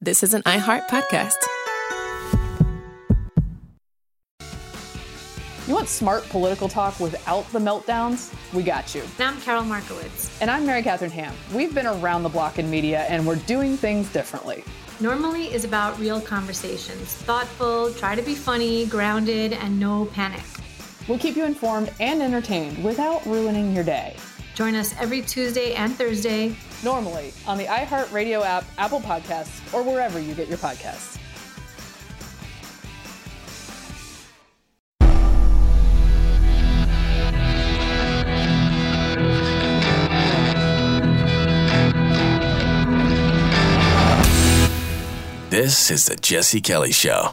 This is an iHeart podcast. You want smart political talk without the meltdowns? We got you. And I'm Carol Markowitz. And I'm Mary Catherine Ham. We've been around the block in media, and we're doing things differently. Normally is about real conversations. Thoughtful, try to be funny, grounded, and no panic. We'll keep you informed and entertained without ruining your day. Join us every Tuesday and Thursday. Normally on the iHeartRadio app, Apple Podcasts, or wherever you get your podcasts. This is the Jesse Kelly Show.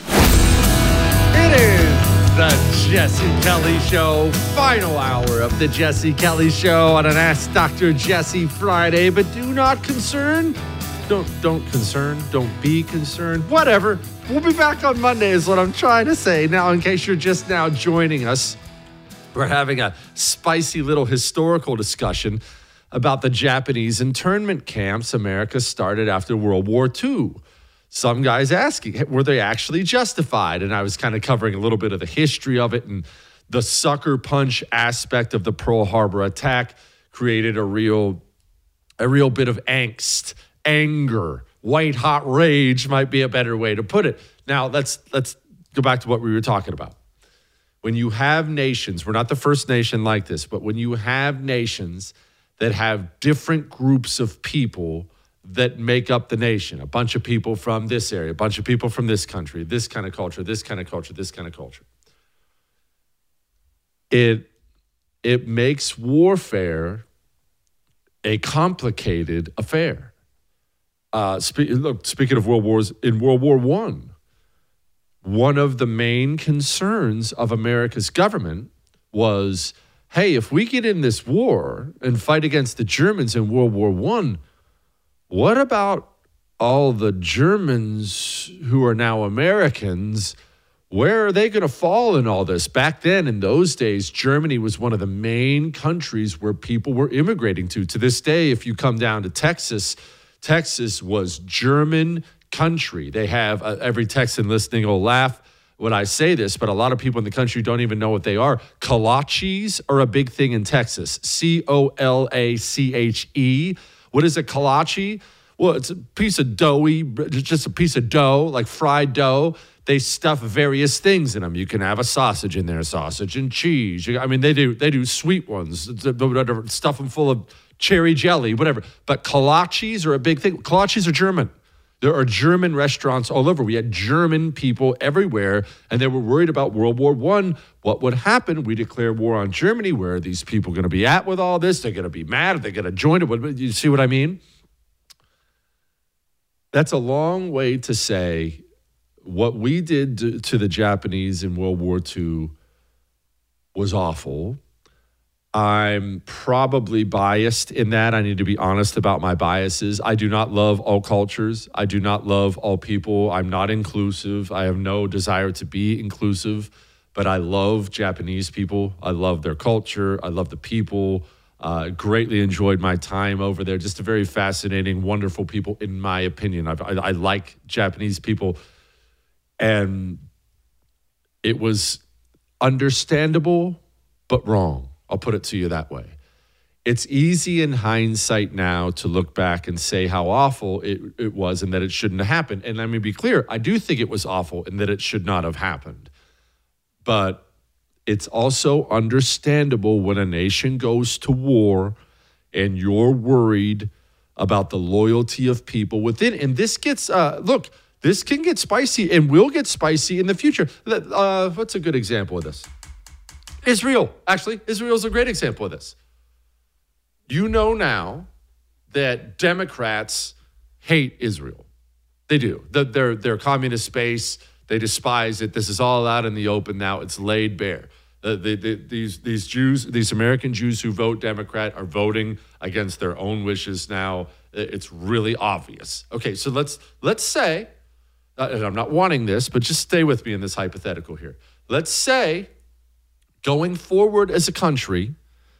It is the Jesse Kelly Show, final hour of the Jesse Kelly Show on an Ask Dr. Jesse Friday. But do not concern. Don't be concerned. Whatever. We'll be back on Monday is what I'm trying to say. Now, in case you're just now joining us, we're having a spicy little historical discussion about the Japanese internment camps America started after World War II. Some guys asking, were they actually justified? And I was kind of covering a little bit of the history of it, and the sucker punch aspect of the Pearl Harbor attack created a real bit of angst, anger, white hot rage might be a better way to put it. Now let's go back to what we were talking about. When you have nations, we're not the first nation like this, but when you have nations that have different groups of people that make up the nation, a bunch of people from this area, a bunch of people from this country, this kind of culture, this kind of culture, this kind of culture. It makes warfare a complicated affair. Speaking of world wars, in World War I, one of the main concerns of America's government was, hey, if we get in this war and fight against the Germans in World War I, what about all the Germans who are now Americans? Where are they going to fall in all this? Back then, in those days, Germany was one of the main countries where people were immigrating to. To this day, if you come down to Texas, Texas was German country. They have, every Texan listening will laugh when I say this, but a lot of people in the country don't even know what they are. Kolaches are a big thing in Texas. Colache. What is a kolache? Well, it's a piece of just a piece of dough, like fried dough. They stuff various things in them. You can have a sausage in there, sausage and cheese. I mean, they do sweet ones, whatever, stuff them full of cherry jelly, whatever. But kolaches are a big thing. Kolaches are German. There are German restaurants all over. We had German people everywhere, and they were worried about World War I. What would happen? We declare war on Germany. Where are these people going to be at with all this? They're going to be mad. Are they going to join it? You see what I mean? That's a long way to say what we did to the Japanese in World War II was awful. I'm probably biased in that. I need to be honest about my biases. I do not love all cultures. I do not love all people. I'm not inclusive. I have no desire to be inclusive, but I love Japanese people. I love their culture. I love the people. Greatly enjoyed my time over there. Just a very fascinating, wonderful people, in my opinion. I like Japanese people. And it was understandable, but wrong. I'll put it to you that way. It's easy in hindsight now to look back and say how awful it was and that it shouldn't have happened. And let me be clear, I do think it was awful and that it should not have happened. But it's also understandable when a nation goes to war and you're worried about the loyalty of people within. And this gets, this can get spicy and will get spicy in the future. What's a good example of this? Israel. Actually, Israel's a great example of this. You know now that Democrats hate Israel. They do. Their communist space, they despise it. This is all out in the open now. It's laid bare. These Jews, these American Jews who vote Democrat are voting against their own wishes now. It's really obvious. Okay, so let's say, and I'm not wanting this, but just stay with me in this hypothetical here. Let's say, going forward as a country,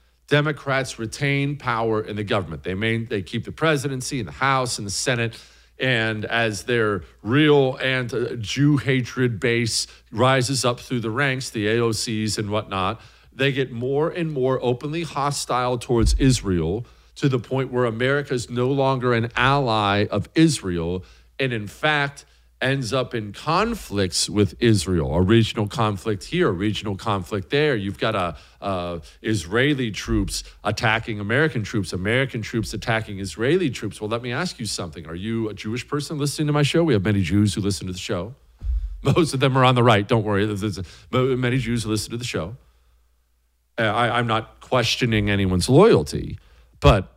Democrats retain power in the government. They keep the presidency and the House and the Senate, And as their real Jew hatred base rises up through the ranks, the AOCs and whatnot, they get more and more openly hostile towards Israel, to the point where America is no longer an ally of Israel, and in fact ends up in conflicts with Israel, a regional conflict here, a regional conflict there. You've got Israeli troops attacking American troops attacking Israeli troops. Well, let me ask you something. Are you a Jewish person listening to my show? We have many Jews who listen to the show. Most of them are on the right. Don't worry. There's many Jews who listen to the show. I'm not questioning anyone's loyalty, but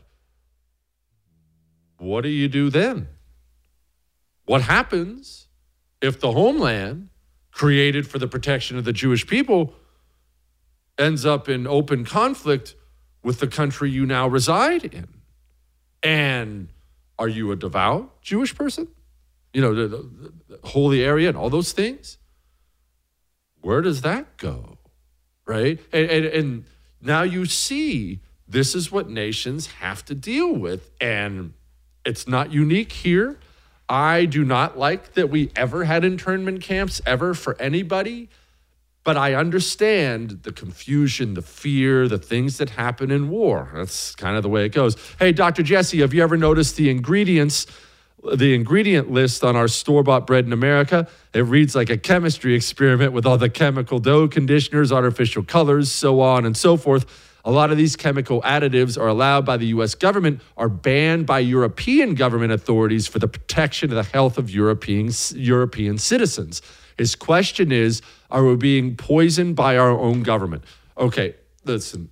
what do you do then? What happens if the homeland created for the protection of the Jewish people ends up in open conflict with the country you now reside in? And are you a devout Jewish person? You know, the holy area and all those things? Where does that go, right? And now you see this is what nations have to deal with, and it's not unique here. I do not like that we ever had internment camps ever for anybody, but I understand the confusion, the fear, the things that happen in war. That's kind of the way it goes. Hey, Dr. Jesse, have you ever noticed the ingredient list on our store-bought bread in America? It reads like a chemistry experiment with all the chemical dough conditioners, artificial colors, so on and so forth. A lot of these chemical additives are allowed by the U.S. government, are banned by European government authorities for the protection of the health of European citizens. His question is, are we being poisoned by our own government? Okay, listen.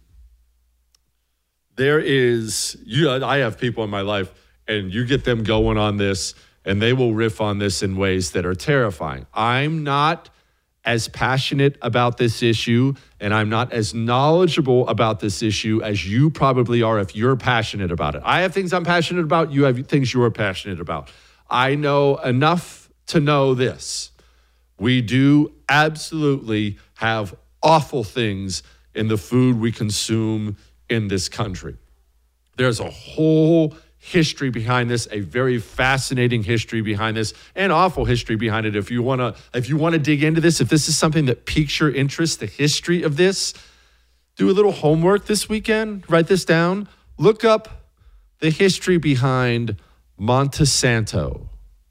I have people in my life, and you get them going on this, and they will riff on this in ways that are terrifying. I'm not as passionate about this issue, and I'm not as knowledgeable about this issue as you probably are if you're passionate about it. I have things I'm passionate about. You have things you're passionate about. I know enough to know this. We do absolutely have awful things in the food we consume in this country. There's a whole history behind this, a very fascinating history behind this, and awful history behind it. If you want to dig into this, if this is something that piques your interest, the history of this, do a little homework this weekend. Write this down. Look up the history behind Monsanto.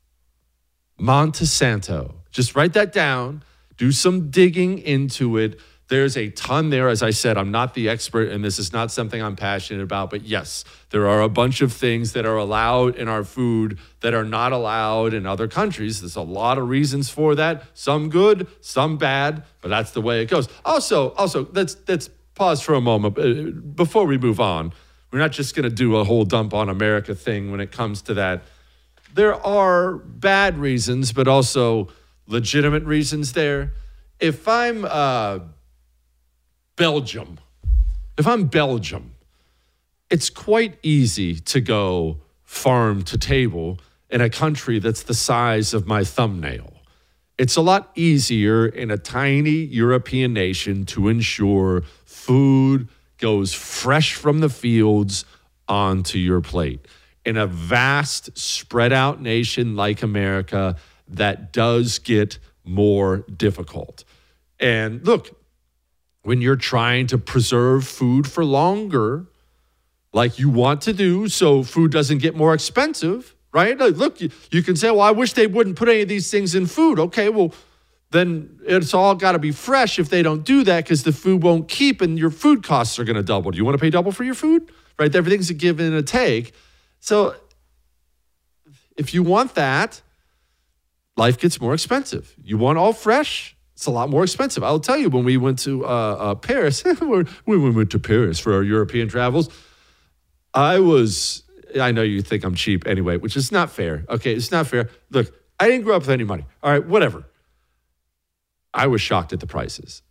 Monsanto. Just write that down. Do some digging into it. There's a ton there. As I said, I'm not the expert, and this is not something I'm passionate about. But yes, there are a bunch of things that are allowed in our food that are not allowed in other countries. There's a lot of reasons for that. Some good, some bad, but that's the way it goes. Also, let's pause for a moment before we move on. We're not just going to do a whole dump on America thing when it comes to that. There are bad reasons, but also legitimate reasons there. If I'm Belgium, it's quite easy to go farm to table in a country that's the size of my thumbnail. It's a lot easier in a tiny European nation to ensure food goes fresh from the fields onto your plate. In a vast, spread out nation like America, that does get more difficult. And look, when you're trying to preserve food for longer, like you want to do, so food doesn't get more expensive, right? Look, you can say, well, I wish they wouldn't put any of these things in food. Okay, well, then it's all got to be fresh if they don't do that, because the food won't keep and your food costs are going to double. Do you want to pay double for your food? Right? Everything's a give and a take. So if you want that, life gets more expensive. You want all fresh? It's a lot more expensive. I'll tell you, when we went to Paris, we went to Paris for our European travels, I know you think I'm cheap anyway, which is not fair. Okay, it's not fair. Look, I didn't grow up with any money. All right, whatever. I was shocked at the prices.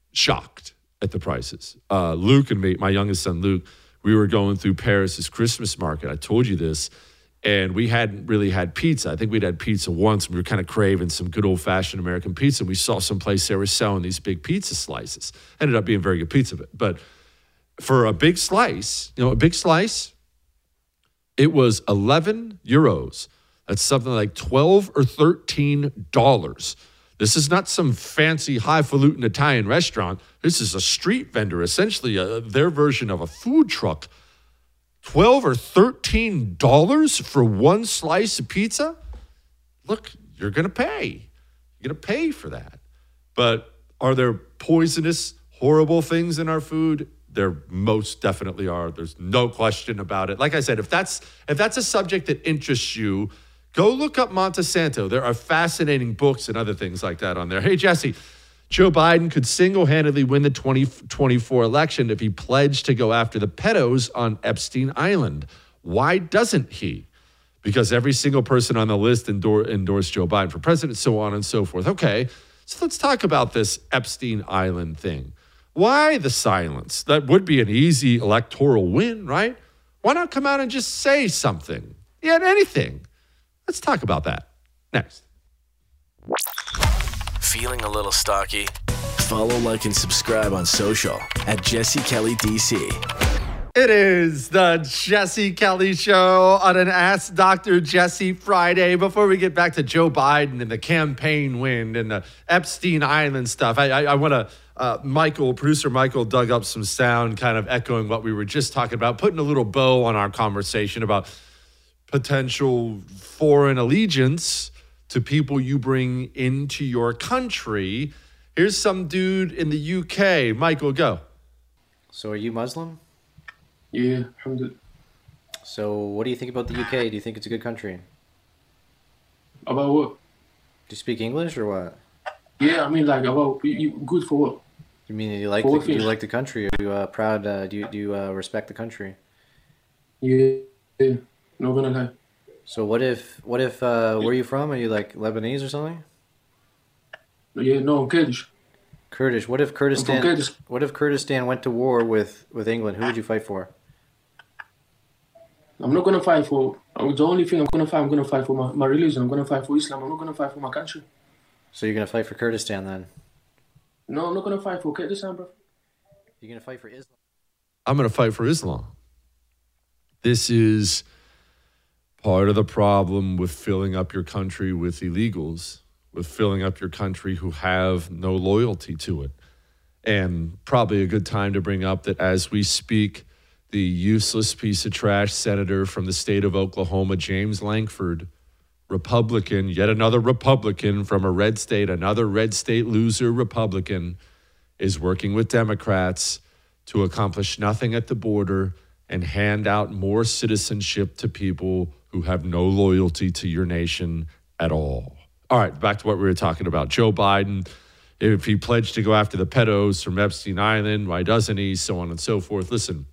Luke and me, my youngest son, Luke, we were going through Paris's Christmas market. I told you this. And we hadn't really had pizza. I think we'd had pizza once. We were kind of craving some good old-fashioned American pizza. We saw some place they were selling these big pizza slices. Ended up being very good pizza. But for a big slice, it was 11 euros. That's something like $12 or $13. This is not some fancy highfalutin Italian restaurant. This is a street vendor, essentially their version of a food truck. $12 or $13 for one slice of pizza? Look, you're going to pay. You're going to pay for that. But are there poisonous, horrible things in our food? There most definitely are. There's no question about it. Like I said, if that's a subject that interests you, go look up Monsanto. There are fascinating books and other things like that on there. Hey, Jesse, Joe Biden could single-handedly win the 2024 election if he pledged to go after the pedos on Epstein Island. Why doesn't he? Because every single person on the list endorsed Joe Biden for president, so on and so forth. Okay, so let's talk about this Epstein Island thing. Why the silence? That would be an easy electoral win, right? Why not come out and just say something? Yeah, anything. Let's talk about that next. Feeling a little stocky? Follow, like, and subscribe on social at Jesse Kelly DC. It is the Jesse Kelly Show on an Ask Dr. Jesse Friday. Before we get back to Joe Biden and the campaign win and the Epstein Island stuff, I want to, producer Michael dug up some sound kind of echoing what we were just talking about, putting a little bow on our conversation about potential foreign allegiance to people you bring into your country. Here's some dude in the UK. Michael, go. So are you Muslim? Yeah, alhamdulillah. So what do you think about the UK? Do you think it's a good country? About what? Do you speak English or what? Yeah, I mean, like, about you good for what? You mean you like do you like the country? Are you proud? Do you respect the country? Yeah, not gonna lie. So what if where are you from? Are you like Lebanese or something? Yeah, no, I'm Kurdish. Kurdish. What if Kurdistan went to war with England? Who would you fight for? I'm not gonna fight for. The only thing I'm gonna fight for my religion. I'm gonna fight for Islam. I'm not gonna fight for my country. So you're gonna fight for Kurdistan then? No, I'm not gonna fight for Kurdistan, bro. You're gonna fight for Islam? I'm gonna fight for Islam. This is part of the problem with filling up your country with illegals, with filling up your country who have no loyalty to it. And probably a good time to bring up that as we speak, the useless piece of trash senator from the state of Oklahoma, James Lankford, Republican, yet another Republican from a red state, another red state loser Republican, is working with Democrats to accomplish nothing at the border and hand out more citizenship to people who have no loyalty to your nation at all. All right, back to what we were talking about. Joe Biden, if he pledged to go after the pedos from Epstein Island, why doesn't he? So on and so forth. Listen,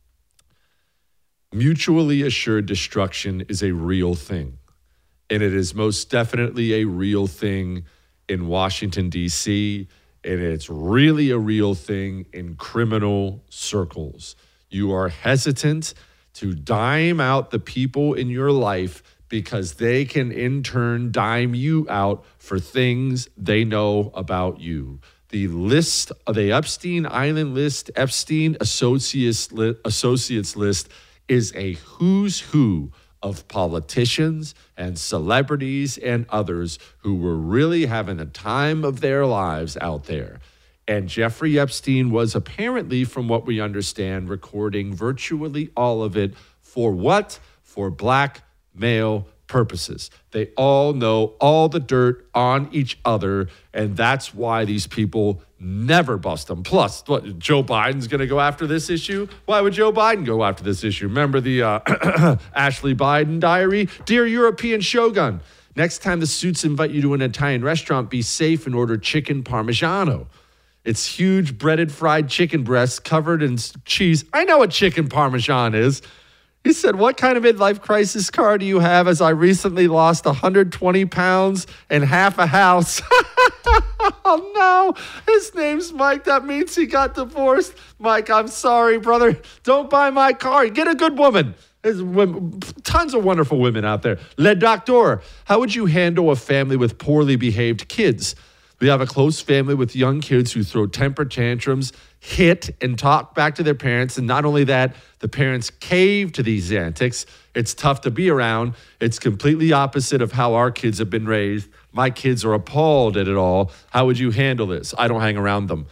mutually assured destruction is a real thing. And it is most definitely a real thing in Washington, D.C., and it's really a real thing in criminal circles. You are hesitant to dime out the people in your life because they can in turn dime you out for things they know about you. The list, the Epstein Island list, Epstein Associates list is a who's who of politicians and celebrities and others who were really having the time of their lives out there. And Jeffrey Epstein was apparently, from what we understand, recording virtually all of it for what? For blackmail purposes. They all know all the dirt on each other, and that's why these people never bust them. Plus, what, Joe Biden's going to go after this issue? Why would Joe Biden go after this issue? Remember the Ashley Biden diary? Dear European Shogun, next time the suits invite you to an Italian restaurant, be safe and order chicken parmigiano. It's huge breaded fried chicken breasts covered in cheese. I know what chicken parmesan is. He said, what kind of midlife crisis car do you have, as I recently lost 120 pounds and half a house? Oh, no. His name's Mike. That means he got divorced. Mike, I'm sorry, brother. Don't buy my car. Get a good woman. There's tons of wonderful women out there. Le Doctor, how would you handle a family with poorly behaved kids? We have a close family with young kids who throw temper tantrums, hit, and talk back to their parents. And not only that, the parents cave to these antics. It's tough to be around. It's completely opposite of how our kids have been raised. My kids are appalled at it all. How would you handle this? I don't hang around them.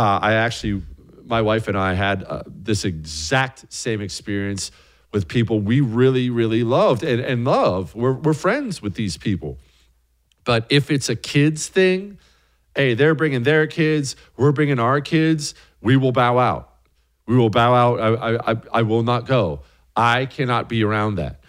My wife and I had this exact same experience with people we really, really loved and love. We're friends with these people. But if it's a kids thing, hey, they're bringing their kids, we're bringing our kids, we will bow out. We will bow out. I will not go. I cannot be around that.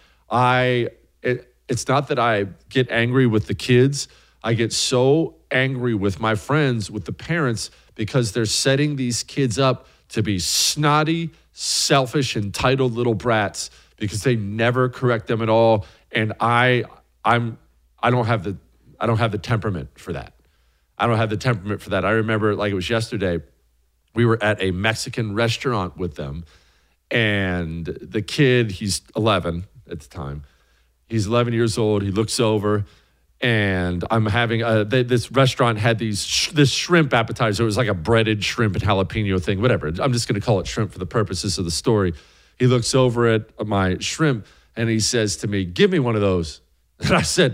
It's not that I get angry with the kids. I get so angry with my friends, with the parents, because they're setting these kids up to be snotty, selfish, entitled little brats because they never correct them at all. And I don't have the temperament for that. I don't have the temperament for that. I remember like it was yesterday, we were at a Mexican restaurant with them, and the kid, he's 11 at the time. He's 11 years old. He looks over, and I'm having this restaurant had this shrimp appetizer. It was like a breaded shrimp and jalapeno thing, whatever. I'm just going to call it shrimp for the purposes of the story. He looks over at my shrimp, and he says to me, "Give me one of those." And I said,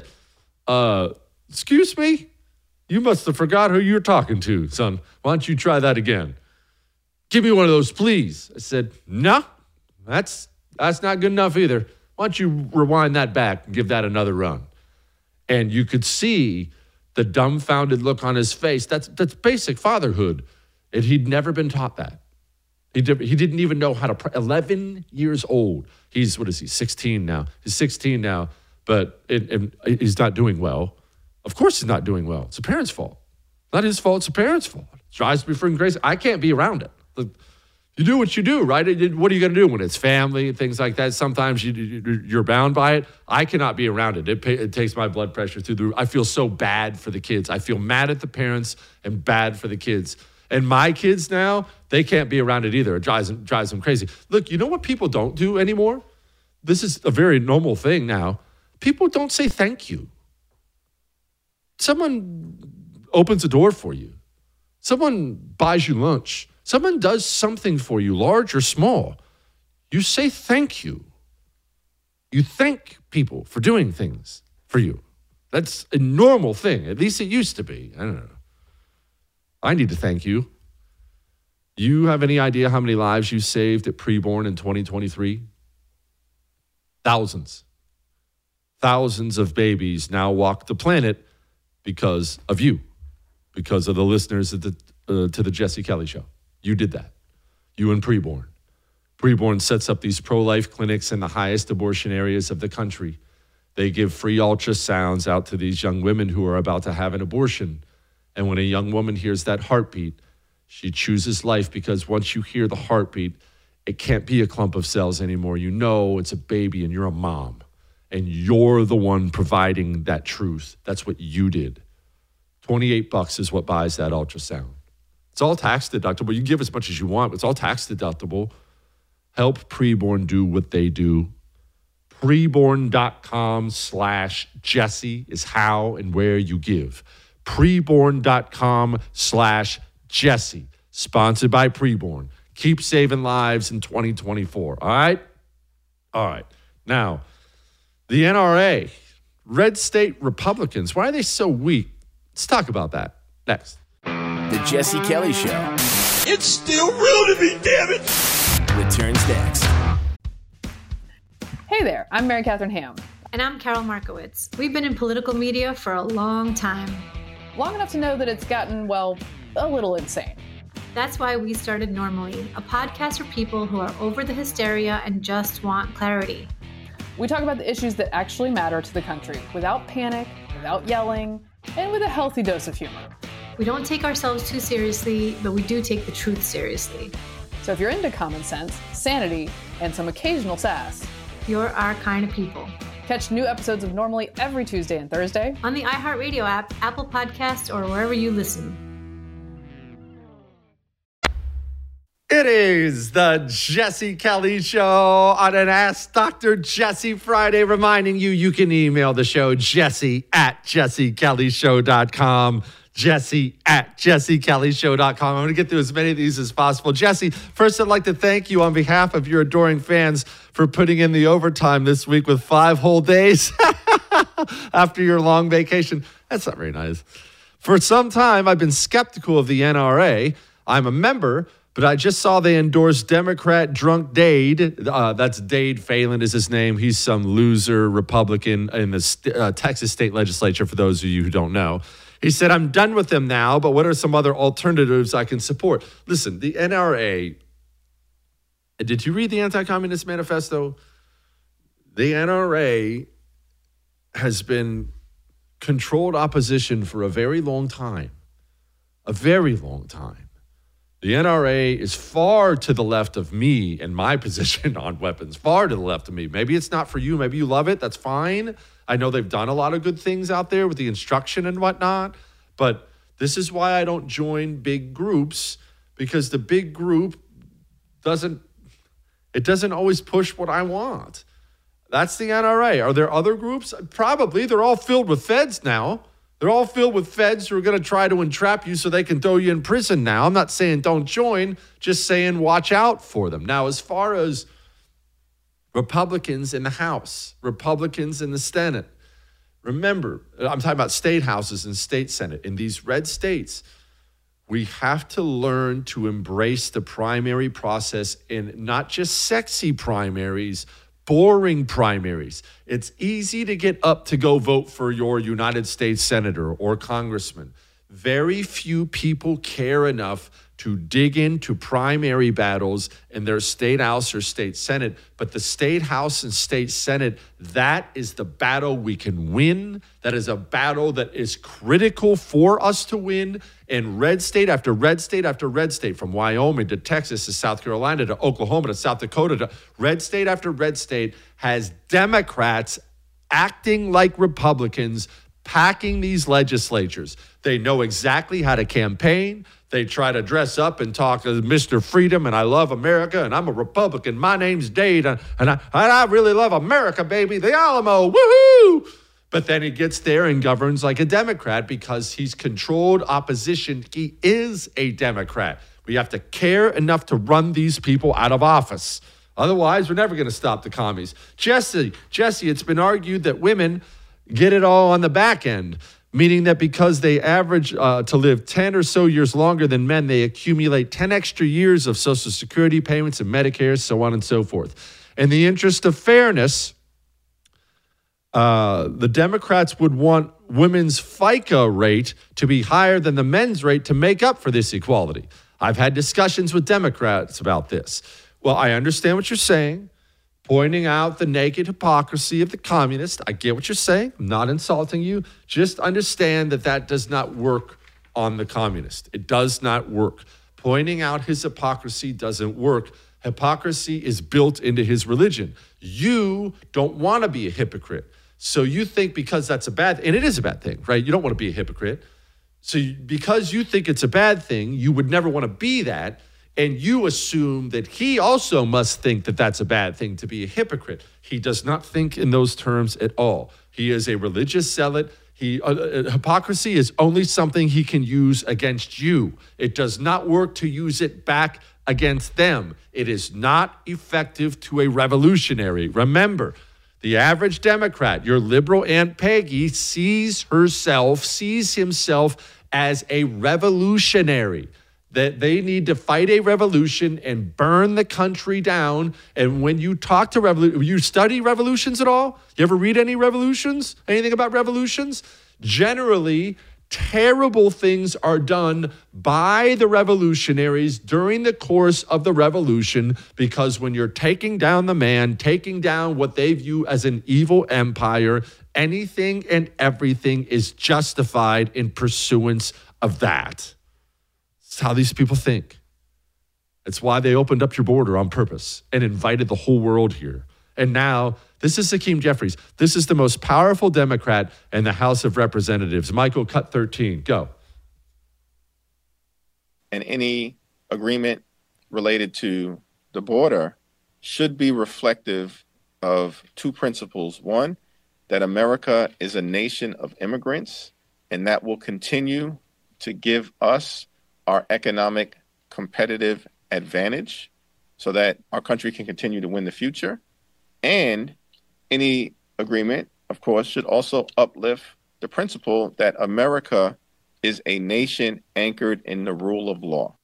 "Excuse me? You must have forgot who you're talking to, son. Why don't you try that again? Give me one of those, please." I said, "No, that's not good enough either. Why don't you rewind that back and give that another run?" And you could see the dumbfounded look on his face. That's basic fatherhood. And he'd never been taught that. He didn't even know how to 11 years old. He's, 16 now. He's 16 now, but he's not doing well. Of course he's not doing well. It's the parents' fault. Not his fault, it's the parents' fault. It drives me freaking crazy. I can't be around it. You do what you do, right? What are you going to do when it's family and things like that? Sometimes you're bound by it. I cannot be around it. It takes my blood pressure through the roof. I feel so bad for the kids. I feel mad at the parents and bad for the kids. And my kids now, they can't be around it either. It drives them crazy. Look, you know what people don't do anymore? This is a very normal thing now. People don't say thank you. Someone opens a door for you. Someone buys you lunch. Someone does something for you, large or small. You say thank you. You thank people for doing things for you. That's a normal thing. At least it used to be. I don't know. I need to thank you. You have any idea how many lives you saved at Preborn in 2023? Thousands. Thousands of babies now walk the planet because of you, because of the listeners to the Jesse Kelly Show. You did that. You and Preborn. Preborn sets up these pro-life clinics in the highest abortion areas of the country. They give free ultrasounds out to these young women who are about to have an abortion. And when a young woman hears that heartbeat, she chooses life, because once you hear the heartbeat, it can't be a clump of cells anymore. You know it's a baby and you're a mom. And you're the one providing that truth. That's what you did. $28 is what buys that ultrasound. It's all tax deductible. You can give as much as you want, but it's all tax deductible. Help Preborn do what they do. Preborn.com/Jesse is how and where you give. Preborn.com/Jesse. Sponsored by Preborn. Keep saving lives in 2024. All right? All right. Now, the NRA, red state Republicans, why are they so weak? Let's talk about that next. The Jesse Kelly Show. It's still real to me, damn it! Returns next. Hey there, I'm Mary Catherine Ham. And I'm Carol Markowitz. We've been in political media for a long time. Long enough to know that it's gotten, well, a little insane. That's why we started Normally, a podcast for people who are over the hysteria and just want clarity. We talk about the issues that actually matter to the country, without panic, without yelling, and with a healthy dose of humor. We don't take ourselves too seriously, but we do take the truth seriously. So if you're into common sense, sanity, and some occasional sass, you're our kind of people. Catch new episodes of Normally every Tuesday and Thursday on the iHeartRadio app, Apple Podcasts, or wherever you listen. It It is the Jesse Kelly Show on an Ask Dr. Jesse Friday, reminding you can email the show, jesse@jessekellyshow.com. jesse@jessekellyshow.com. I'm going to get through as many of these as possible. Jesse, first I'd like to thank you on behalf of your adoring fans for putting in the overtime this week with 5 whole days after your long vacation. That's not very nice. For some time, I've been skeptical of the NRA. I'm a member, but I just saw they endorsed Democrat drunk Dade. That's Dade Phelan is his name. He's some loser Republican in the Texas state legislature, for those of you who don't know. He said, I'm done with them now, but what are some other alternatives I can support? Listen, the NRA, did you read the Anti-Communist Manifesto? The NRA has been controlled opposition for a very long time. A very long time. The NRA is far to the left of me and my position on weapons, far to the left of me. Maybe it's not for you. Maybe you love it. That's fine. I know they've done a lot of good things out there with the instruction and whatnot, but this is why I don't join big groups, because the big group doesn't always push what I want. That's the NRA. Are there other groups? Probably. They're all filled with feds now. They're all filled with feds who are going to try to entrap you so they can throw you in prison now. I'm not saying don't join, just saying watch out for them. Now, as far as Republicans in the House, Republicans in the Senate, remember, I'm talking about state houses and state Senate. In these red states, we have to learn to embrace the primary process in not just sexy primaries, boring primaries. It's easy to get up to go vote for your United States senator or congressman. Very few people care enough to dig into primary battles in their state house or state senate. But the state house and state senate, that is the battle we can win. That is a battle that is critical for us to win. And red state after red state after red state, from Wyoming to Texas to South Carolina to Oklahoma to South Dakota, to red state after red state has Democrats acting like Republicans, packing these legislatures. They know exactly how to campaign. They try to dress up and talk as Mr. Freedom, and I love America, and I'm a Republican. My name's Dade, and I really love America, baby. The Alamo, woohoo! But then he gets there and governs like a Democrat because he's controlled opposition. He is a Democrat. We have to care enough to run these people out of office. Otherwise, we're never going to stop the commies. Jesse, it's been argued that women get it all on the back end, meaning that because they average to live 10 or so years longer than men, they accumulate 10 extra years of Social Security payments and Medicare, so on and so forth. In the interest of fairness, the Democrats would want women's FICA rate to be higher than the men's rate to make up for this equality. I've had discussions with Democrats about this. Well, I understand what you're saying, pointing out the naked hypocrisy of the communist. I get what you're saying. I'm not insulting you. Just understand that that does not work on the communist. It does not work. Pointing out his hypocrisy doesn't work. Hypocrisy is built into his religion. You don't want to be a hypocrite. So you think because that's a bad thing, and it is a bad thing, right? You don't want to be a hypocrite. So because you think it's a bad thing, you would never want to be that. And you assume that he also must think that that's a bad thing to be a hypocrite. He does not think in those terms at all. He is a religious zealot. Hypocrisy is only something he can use against you. It does not work to use it back against them. It is not effective to a revolutionary. Remember, the average Democrat, your liberal Aunt Peggy, sees himself as a revolutionary. That they need to fight a revolution and burn the country down. And when you talk to you study revolutions at all? You ever read any revolutions? Anything about revolutions? Generally, terrible things are done by the revolutionaries during the course of the revolution, because when you're taking down the man, taking down what they view as an evil empire, anything and everything is justified in pursuance of that. It's how these people think. It's why they opened up your border on purpose and invited the whole world here. And now, this is Hakeem Jeffries. This is the most powerful Democrat in the House of Representatives. Michael, cut 13. Go. And any agreement related to the border should be reflective of two principles. One, that America is a nation of immigrants, and that will continue to give us our economic competitive advantage so that our country can continue to win the future. And any agreement, of course, should also uplift the principle that America is a nation anchored in the rule of law.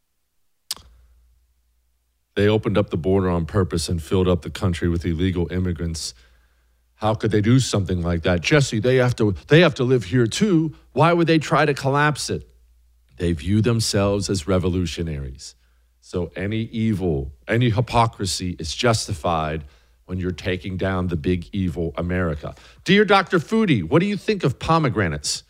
They opened up the border on purpose and filled up the country with illegal immigrants. How could they do something like that? Jesse, they have to live here too. Why would they try to collapse it? They view themselves as revolutionaries. So any evil, any hypocrisy is justified when you're taking down the big evil America. Dear Dr. Foodie, what do you think of pomegranates?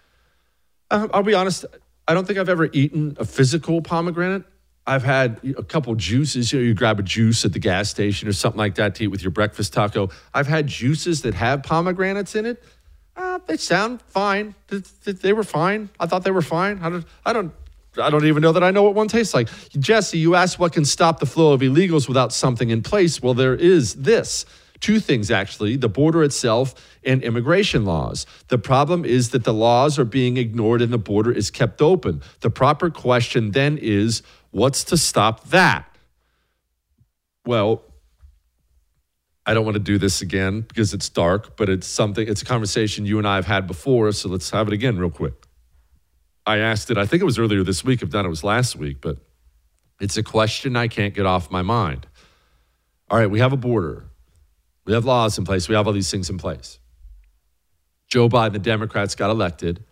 I'll be honest, I don't think I've ever eaten a physical pomegranate. I've had a couple juices. You grab a juice at the gas station or something like that to eat with your breakfast taco. I've had juices that have pomegranates in it. They sound fine. They were fine. I thought they were fine. I don't even know that I know what one tastes like. Jesse, you asked what can stop the flow of illegals without something in place. Well, there is this. Two things, actually, the border itself and immigration laws. The problem is that the laws are being ignored and the border is kept open. The proper question then is, what's to stop that? Well, I don't want to do this again because it's dark, but it's a conversation you and I have had before, so let's have it again real quick. I asked it, I think it was earlier this week, if not it was last week, but it's a question I can't get off my mind. All right, we have a border. We have laws in place. We have all these things in place. Joe Biden, the Democrats, got elected,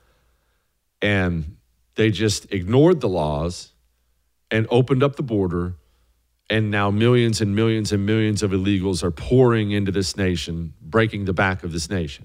and they just ignored the laws and opened up the border, and now millions and millions and millions of illegals are pouring into this nation, breaking the back of this nation.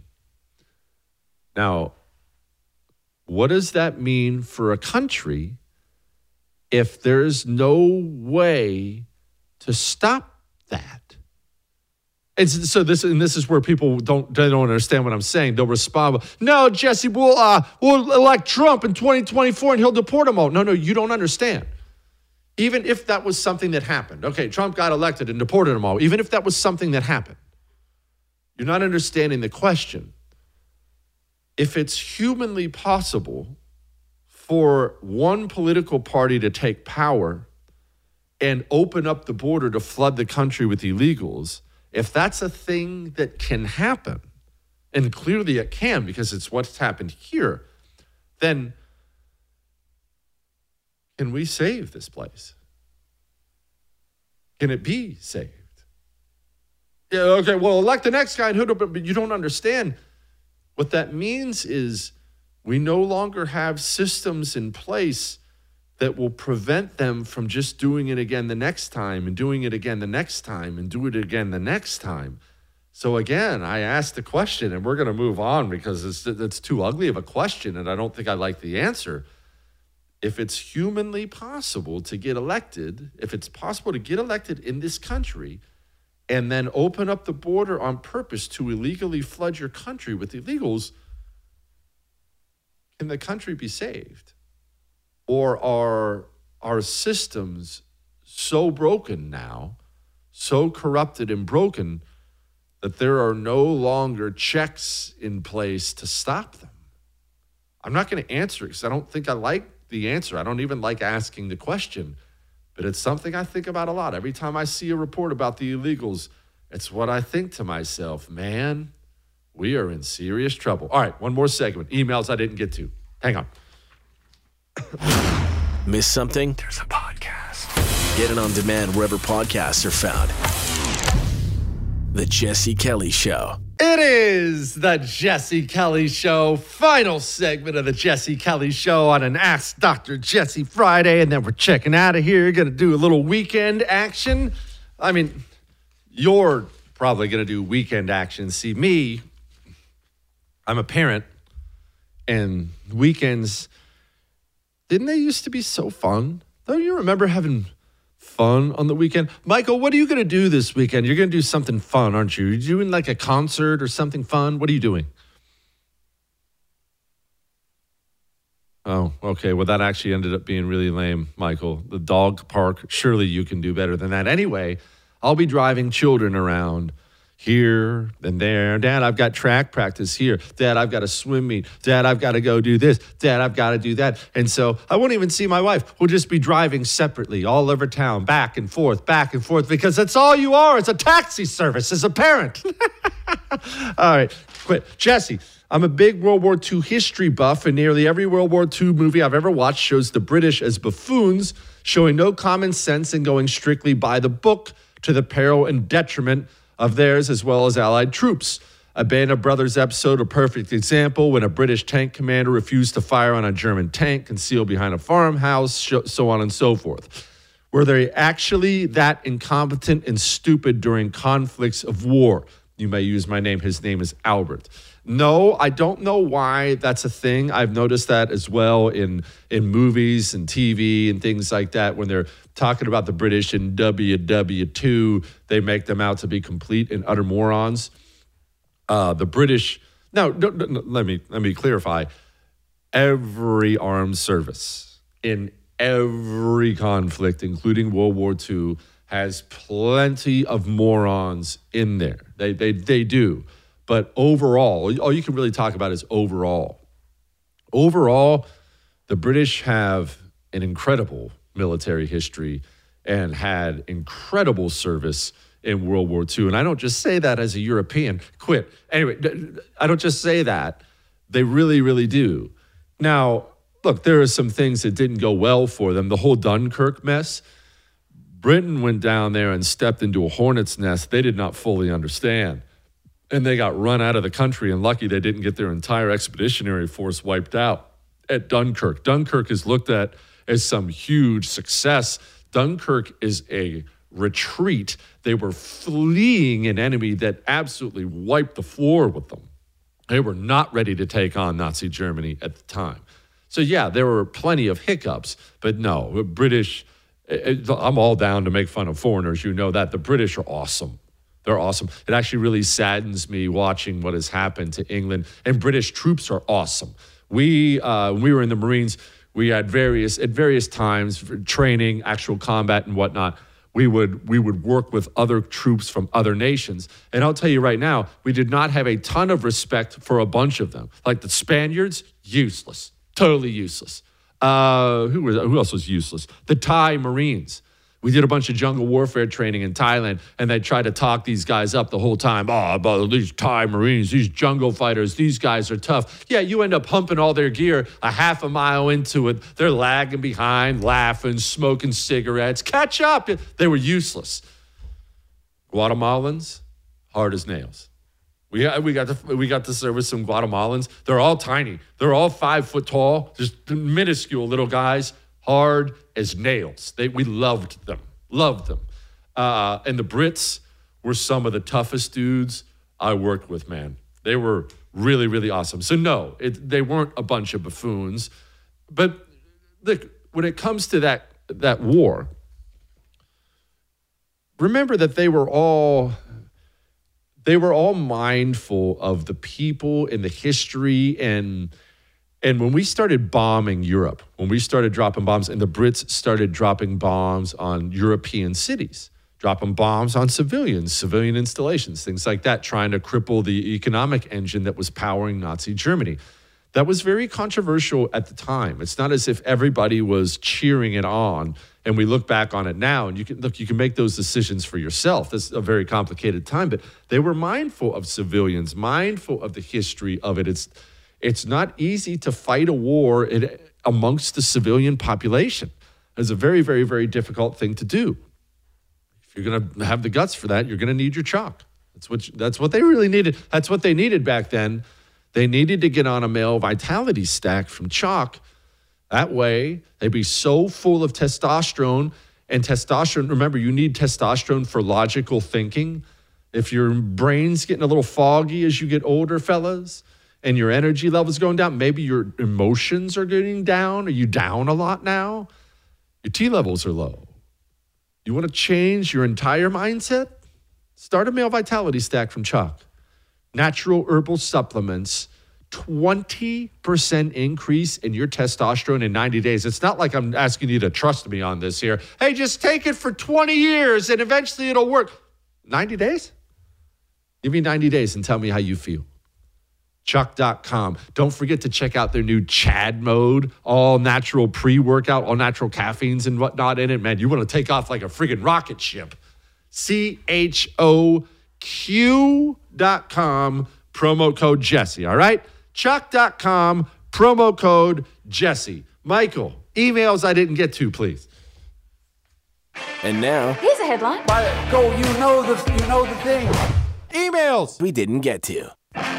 Now, what does that mean for a country if there's no way to stop that? And so this is where people don't understand what I'm saying. They'll respond, no, Jesse, we'll elect Trump in 2024 and he'll deport them all. No, you don't understand. Even if that was something that happened. Okay, Trump got elected and deported them all. Even if that was something that happened. You're not understanding the question. If it's humanly possible for one political party to take power and open up the border to flood the country with illegals, if that's a thing that can happen, and clearly it can because it's what's happened here, then can we save this place? Can it be saved? Yeah, okay, well, elect the next guy, but you don't understand. What that means is we no longer have systems in place that will prevent them from just doing it again the next time and doing it again the next time and do it again the next time. So again, I asked the question, and we're going to move on because it's too ugly of a question, and I don't think I like the answer. If it's humanly possible to get elected, if it's possible to get elected in this country and then open up the border on purpose to illegally flood your country with illegals, can the country be saved? Or are our systems so broken now, so corrupted and broken, that there are no longer checks in place to stop them? I'm not going to answer it because I don't think I like the answer. I don't even like asking the question, but it's something I think about a lot. Every time I see a report about the illegals, it's what I think to myself, man, we are in serious trouble. All right, one more segment. Emails I didn't get to. Hang on. Miss something? There's a podcast. Get it on demand wherever podcasts are found. The Jesse Kelly Show. It is the Jesse Kelly Show, final segment of the Jesse Kelly Show on an Ask Dr. Jesse Friday, and then we're checking out of here. Going to do a little weekend action. I mean, you're probably going to do weekend action. See, me, I'm a parent, and weekends, didn't they used to be so fun? Don't you remember having fun on the weekend? Michael, what are you going to do this weekend? You're going to do something fun, aren't you? You're doing like a concert or something fun? What are you doing? Oh, okay. Well, that actually ended up being really lame, Michael. The dog park, surely you can do better than that. Anyway, I'll be driving children around here and there. Dad, I've got track practice here. Dad, I've got a swim meet. Dad, I've got to go do this. Dad, I've got to do that. And so I won't even see my wife. We'll just be driving separately all over town, back and forth, because that's all you are. It's a taxi service as a parent. All right, quit. Jesse, I'm a big World War II history buff, and nearly every World War II movie I've ever watched shows the British as buffoons, showing no common sense and going strictly by the book to the peril and detriment of theirs as well as Allied troops. A Band of Brothers episode, a perfect example, when a British tank commander refused to fire on a German tank concealed behind a farmhouse, so on and so forth. Were they actually that incompetent and stupid during conflicts of war? You may use my name. His name is Albert. No, I don't know why that's a thing. I've noticed that as well in movies and TV and things like that. When they're talking about the British in WW2, they make them out to be complete and utter morons. The British, let me clarify. Every armed service in every conflict, including World War II, has plenty of morons in there. They do. But overall, all you can really talk about is overall. Overall, the British have an incredible military history and had incredible service in World War II. And I don't just say that as a European. Quit. Anyway, I don't just say that. They really, really do. Now, look, there are some things that didn't go well for them. The whole Dunkirk mess. Britain went down there and stepped into a hornet's nest they did not fully understand. And they got run out of the country, and lucky they didn't get their entire expeditionary force wiped out at Dunkirk. Dunkirk is looked at as some huge success. Dunkirk is a retreat. They were fleeing an enemy that absolutely wiped the floor with them. They were not ready to take on Nazi Germany at the time. So yeah, there were plenty of hiccups, but no, British, I'm all down to make fun of foreigners. You know that. The British are awesome. They're awesome. It actually really saddens me watching what has happened to England. And British troops are awesome. We were in the Marines. We had at various times for training, actual combat, and whatnot. We would work with other troops from other nations. And I'll tell you right now, we did not have a ton of respect for a bunch of them. Like the Spaniards, useless, totally useless. Who else was useless? The Thai Marines. We did a bunch of jungle warfare training in Thailand, and they tried to talk these guys up the whole time. Oh, about these Thai Marines, these jungle fighters, these guys are tough. Yeah, you end up humping all their gear a half a mile into it. They're lagging behind, laughing, smoking cigarettes. Catch up. They were useless. Guatemalans, hard as nails. We got to service some Guatemalans. They're all tiny. They're all 5 foot tall, just minuscule little guys. Hard as nails. We loved them. And the Brits were some of the toughest dudes I worked with, man. They were really, really awesome. So no, they weren't a bunch of buffoons. But look, when it comes to that war, remember that they were all mindful of the people and the history and when we started bombing Europe, when we started dropping bombs, and the Brits started dropping bombs on European cities, dropping bombs on civilian installations, things like that, trying to cripple the economic engine that was powering Nazi Germany. That was very controversial at the time. It's not as if everybody was cheering it on, and we look back on it now, and you can make those decisions for yourself. That's a very complicated time, but they were mindful of civilians, mindful of the history of it. It's not easy to fight a war amongst the civilian population. It's a very, very, very difficult thing to do. If you're going to have the guts for that, you're going to need your chalk. That's what they really needed. That's what they needed back then. They needed to get on a male vitality stack from chalk. That way, they'd be so full of testosterone. And testosterone, remember, you need testosterone for logical thinking. If your brain's getting a little foggy as you get older, fellas, and your energy level's going down, maybe your emotions are getting down. Are you down a lot now? Your T levels are low. You want to change your entire mindset? Start a male vitality stack from chalk. Natural herbal supplements 20% increase in your testosterone in 90 days. It's not like I'm asking you to trust me on this here. Hey, just take it for 20 years and eventually it'll work. 90 days? Give me 90 days and tell me how you feel. Chuck.com. Don't forget to check out their new Chad mode, all natural pre-workout, all natural caffeines and whatnot in it. Man, you want to take off like a friggin' rocket ship. CHOQ.com, promo code Jesse, all right? Chuck.com, promo code Jesse. Michael, emails I didn't get to, please. And now, here's a headline. Go, you know the thing. Emails we didn't get to.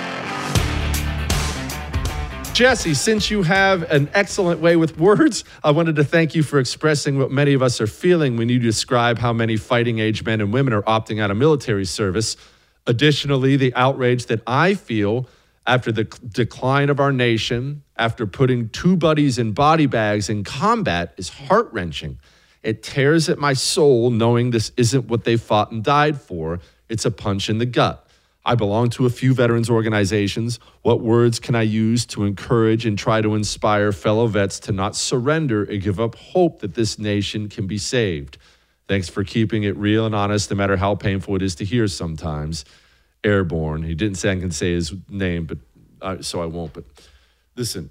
Jesse, since you have an excellent way with words, I wanted to thank you for expressing what many of us are feeling when you describe how many fighting age men and women are opting out of military service. Additionally, the outrage that I feel after the decline of our nation, after putting two buddies in body bags in combat, is heart-wrenching. It tears at my soul knowing this isn't what they fought and died for. It's a punch in the gut. I belong to a few veterans organizations. What words can I use to encourage and try to inspire fellow vets to not surrender and give up hope that this nation can be saved? Thanks for keeping it real and honest, no matter how painful it is to hear sometimes. Airborne. He didn't say I can say his name, but so I won't. But listen,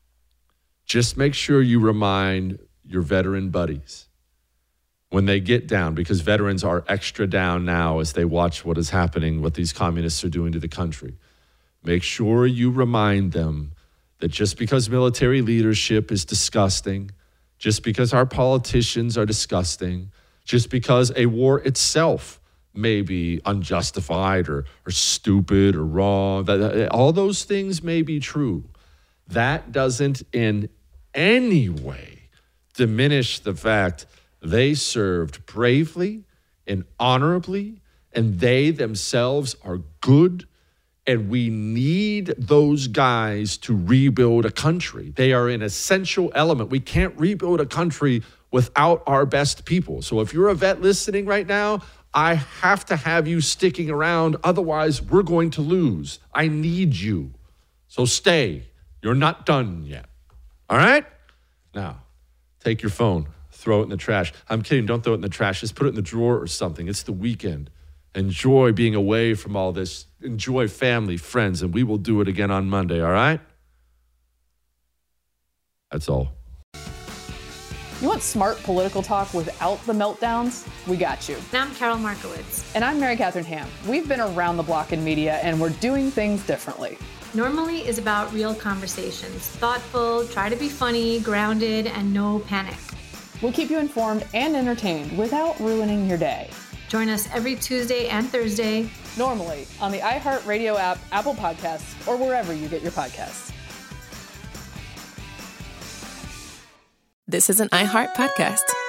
just make sure you remind your veteran buddies when they get down, because veterans are extra down now as they watch what is happening, what these communists are doing to the country. Make sure you remind them that just because military leadership is disgusting, just because our politicians are disgusting, just because a war itself may be unjustified or stupid or wrong, that all those things may be true. That doesn't in any way diminish the fact they served bravely and honorably, and they themselves are good, and we need those guys to rebuild a country. They are an essential element. We can't rebuild a country without our best people. So if you're a vet listening right now, I have to have you sticking around. Otherwise, we're going to lose. I need you. So stay. You're not done yet. All right? Now, take your phone. Throw it in the trash. I'm kidding. Don't throw it in the trash. Just put it in the drawer or something. It's the weekend. Enjoy being away from all this. Enjoy family, friends, and we will do it again on Monday, all right? That's all. You want smart political talk without the meltdowns? We got you. And I'm Carol Markowitz. And I'm Mary Catherine Ham. We've been around the block in media, and we're doing things differently. Normally is about real conversations. Thoughtful, try to be funny, grounded, and no panic. We'll keep you informed and entertained without ruining your day. Join us every Tuesday and Thursday. Normally on the iHeartRadio app, Apple Podcasts, or wherever you get your podcasts. This is an iHeart podcast.